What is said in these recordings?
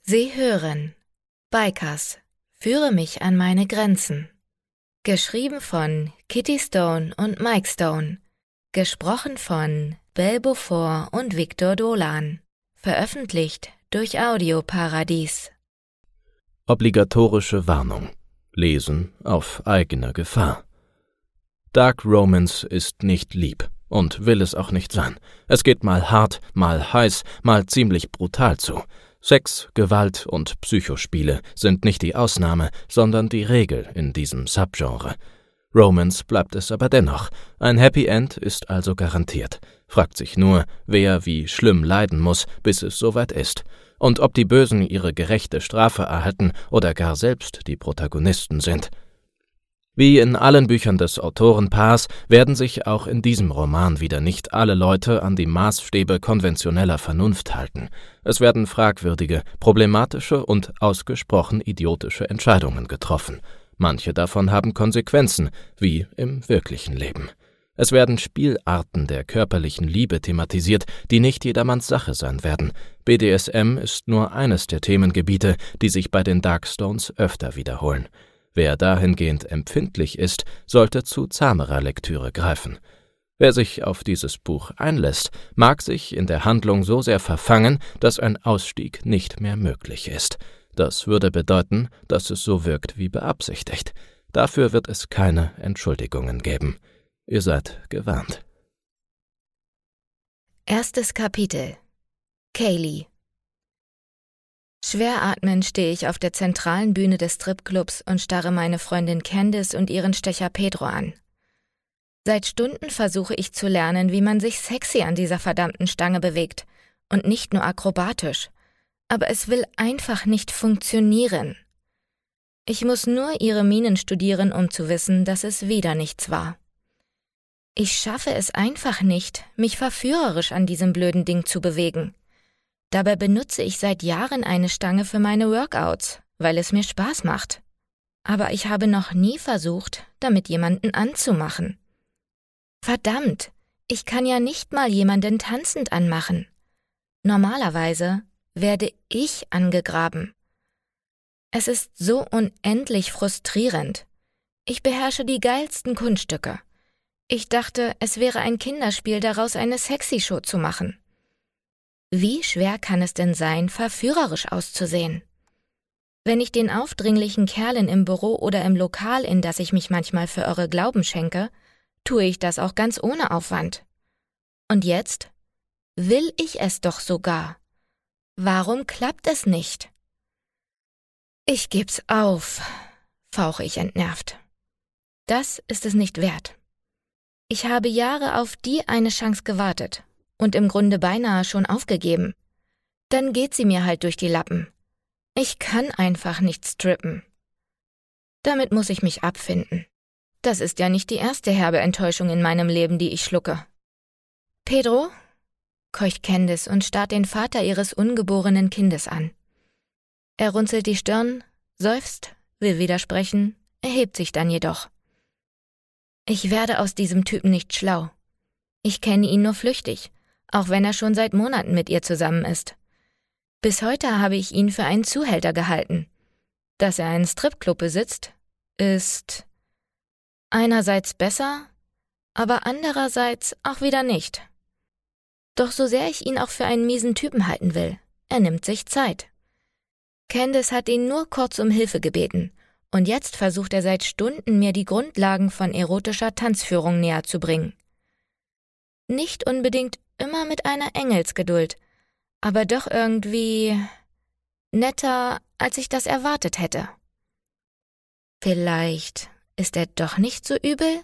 Sie hören Bikers, führe mich an meine Grenzen. Geschrieben von Kitty Stone und Mike Stone. Gesprochen von Belle Beaufort und Victor Dolan. Veröffentlicht durch Audioparadies. Obligatorische Warnung. Lesen auf eigene Gefahr. Dark Romance ist nicht lieb und will es auch nicht sein. Es geht mal hart, mal heiß, mal ziemlich brutal zu. Sex, Gewalt und Psychospiele sind nicht die Ausnahme, sondern die Regel in diesem Subgenre. Romance bleibt es aber dennoch. Ein Happy End ist also garantiert. Fragt sich nur, wer wie schlimm leiden muss, bis es soweit ist. Und ob die Bösen ihre gerechte Strafe erhalten oder gar selbst die Protagonisten sind. Wie in allen Büchern des Autorenpaars werden sich auch in diesem Roman wieder nicht alle Leute an die Maßstäbe konventioneller Vernunft halten. Es werden fragwürdige, problematische und ausgesprochen idiotische Entscheidungen getroffen. Manche davon haben Konsequenzen, wie im wirklichen Leben. Es werden Spielarten der körperlichen Liebe thematisiert, die nicht jedermanns Sache sein werden. BDSM ist nur eines der Themengebiete, die sich bei den Darkstones öfter wiederholen. Wer dahingehend empfindlich ist, sollte zu zahmerer Lektüre greifen. Wer sich auf dieses Buch einlässt, mag sich in der Handlung so sehr verfangen, dass ein Ausstieg nicht mehr möglich ist. Das würde bedeuten, dass es so wirkt wie beabsichtigt. Dafür wird es keine Entschuldigungen geben. Ihr seid gewarnt. Erstes Kapitel. Kaylee. Schwer atmend stehe ich auf der zentralen Bühne des Stripclubs und starre meine Freundin Candice und ihren Stecher Pedro an. Seit Stunden versuche ich zu lernen, wie man sich sexy an dieser verdammten Stange bewegt und nicht nur akrobatisch. Aber es will einfach nicht funktionieren. Ich muss nur ihre Mienen studieren, um zu wissen, dass es wieder nichts war. Ich schaffe es einfach nicht, mich verführerisch an diesem blöden Ding zu bewegen. Dabei benutze ich seit Jahren eine Stange für meine Workouts, weil es mir Spaß macht. Aber ich habe noch nie versucht, damit jemanden anzumachen. Verdammt, ich kann ja nicht mal jemanden tanzend anmachen. Normalerweise werde ich angegraben. Es ist so unendlich frustrierend. Ich beherrsche die geilsten Kunststücke. Ich dachte, es wäre ein Kinderspiel, daraus eine Sexy-Show zu machen. Wie schwer kann es denn sein, verführerisch auszusehen? Wenn ich den aufdringlichen Kerlen im Büro oder im Lokal, in das ich mich manchmal verirre, Glauben schenke, tue ich das auch ganz ohne Aufwand. Und jetzt will ich es doch sogar. Warum klappt es nicht? Ich geb's auf, fauche ich entnervt. Das ist es nicht wert. Ich habe Jahre auf die eine Chance gewartet und im Grunde beinahe schon aufgegeben. Dann geht sie mir halt durch die Lappen. Ich kann einfach nicht strippen. Damit muss ich mich abfinden. Das ist ja nicht die erste herbe Enttäuschung in meinem Leben, die ich schlucke. Pedro? Keucht Candice und starrt den Vater ihres ungeborenen Kindes an. Er runzelt die Stirn, seufzt, will widersprechen, erhebt sich dann jedoch. Ich werde aus diesem Typen nicht schlau. Ich kenne ihn nur flüchtig, auch wenn er schon seit Monaten mit ihr zusammen ist. Bis heute habe ich ihn für einen Zuhälter gehalten. Dass er einen Stripclub besitzt, ist einerseits besser, aber andererseits auch wieder nicht. Doch so sehr ich ihn auch für einen miesen Typen halten will, er nimmt sich Zeit. Candice hat ihn nur kurz um Hilfe gebeten. Und jetzt versucht er seit Stunden, mir die Grundlagen von erotischer Tanzführung näher zu bringen. Nicht unbedingt immer mit einer Engelsgeduld, aber doch irgendwie netter, als ich das erwartet hätte. Vielleicht ist er doch nicht so übel?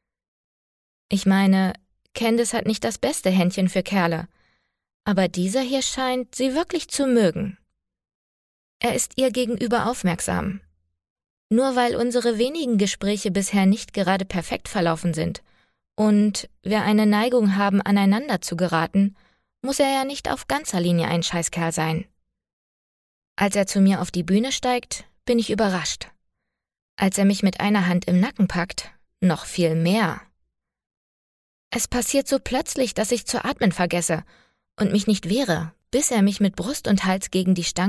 Ich meine, Candice hat nicht das beste Händchen für Kerle, aber dieser hier scheint sie wirklich zu mögen. Er ist ihr gegenüber aufmerksam. Nur weil unsere wenigen Gespräche bisher nicht gerade perfekt verlaufen sind und wir eine Neigung haben, aneinander zu geraten, muss er ja nicht auf ganzer Linie ein Scheißkerl sein. Als er zu mir auf die Bühne steigt, bin ich überrascht. Als er mich mit einer Hand im Nacken packt, noch viel mehr. Es passiert so plötzlich, dass ich zu atmen vergesse und mich nicht wehre, bis er mich mit Brust und Hals gegen die Stange